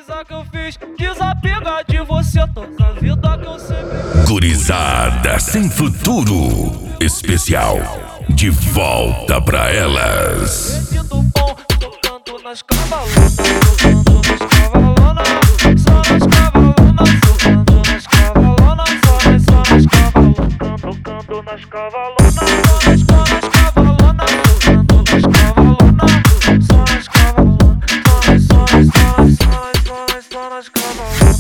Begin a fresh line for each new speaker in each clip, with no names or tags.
coisa que eu fiz, desapegar de você, toca a vida que eu sempre.
Gurizada sem futuro especial, de volta pra elas.
Sentido bom, tocando nas cavalonas, tocando nas cavalonas, só nas cavalonas, tocando nas cavalonas, só nas cavalonas, tocando nas cavalonas, só nas cavalonas, tocando nas cavalonas, só nas cavalonas, só nas cavalonas.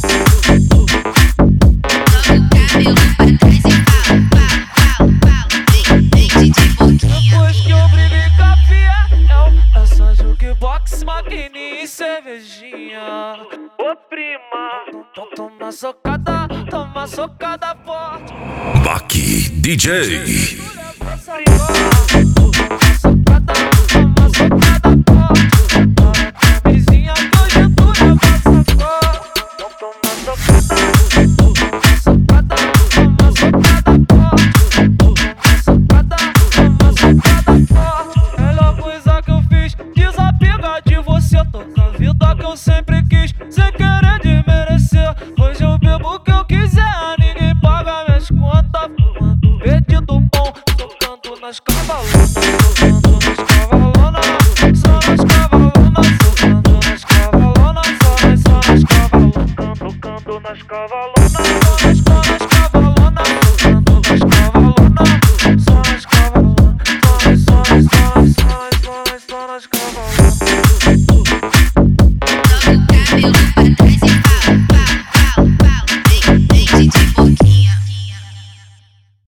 Depois que eu briguei com a Fiel, é só jukebox, maquininha e cervejinha. Ô prima, toma socada forte.
Baki DJ.
Prima,